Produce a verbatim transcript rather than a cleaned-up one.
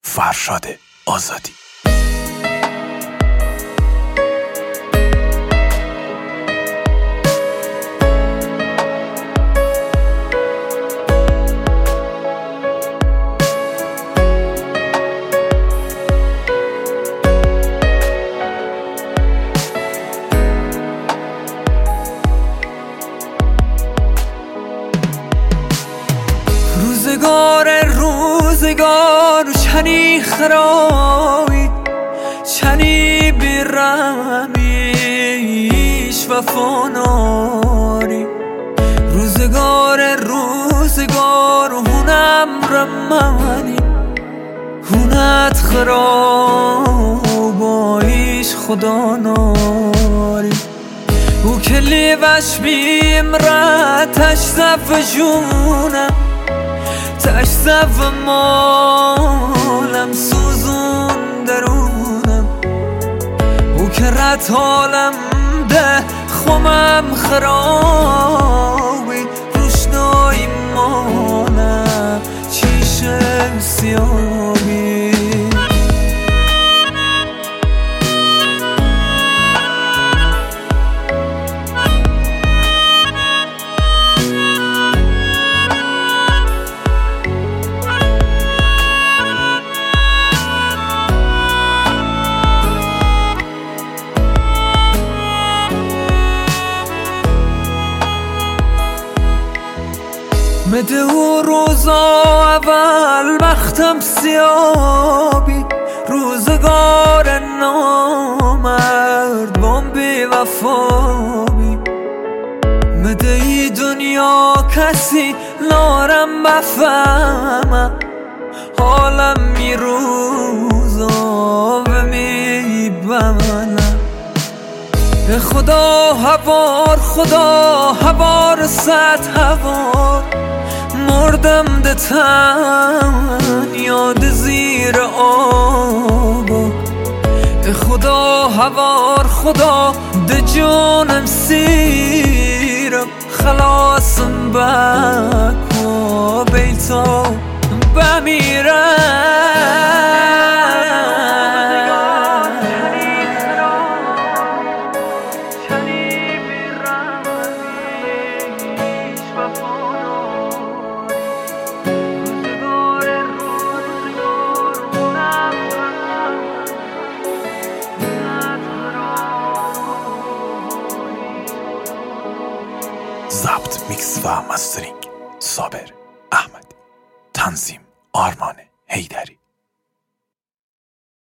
فرشاد آزادی. روزگار روزگار چنی خرابی چنی بیرمیش و فناری روزگار روزگار هونم رمانی هونت خرابایش خدا ناری او کلی وش بیمرتش زف جونم تش زف مالم سوزون درونم او که رد حالم ده خمم خرابی روشنایی مالم چیشم سیابی مده او روزا اول بختم سیابی روزگار نامرد بام بی وفابی مده ای دنیا کسی نارم بفهمم حالم می روزا و می بمنم به خدا هوار خدا هوار صد هوار مردم ده تن یاد زیر آب به خدا هوار خدا ده جانم سیرم خلاصم بکن بیتا بمیرم ضبط، میکس و مسترینگ صابر احمدی. تنظیم آرمان حیدری.